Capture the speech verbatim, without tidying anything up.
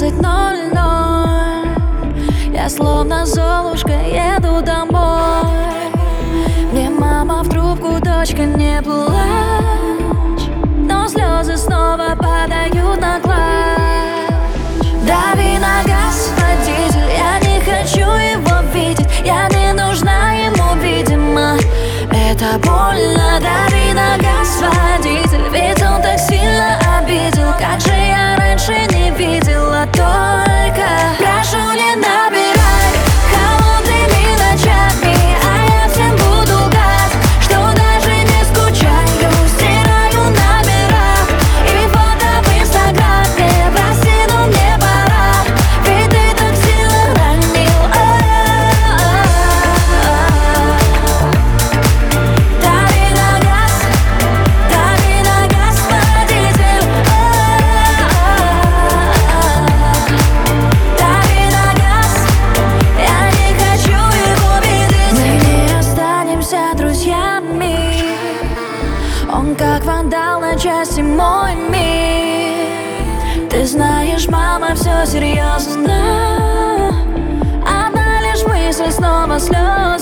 двенадцать ноль ноль. Я словно Золушка еду домой. Мне мама в трубку: дочка, не плачь. Но слезы снова падают на клатч. Дави на газ, водитель, я не хочу его видеть. Я не нужна ему, видимо, это больно. Дави на газ, водитель, ведь он так сильно обидел. Как же я раньше не видела, только прошу, не набирай холодными ночами, а я всем буду лгать, что даже не скучаю. Стираю номера и фото в инстаграме. Прости, но мне пора, ведь ты так сильно ранил. Дави на газ, дави на газ, водитель. Дави на газ, я не хочу его видеть. Мы не останемся друзьями. Он как вандал на части мой мир. Ты знаешь, мама, все серьезно. Одна лишь мысль, снова слезы.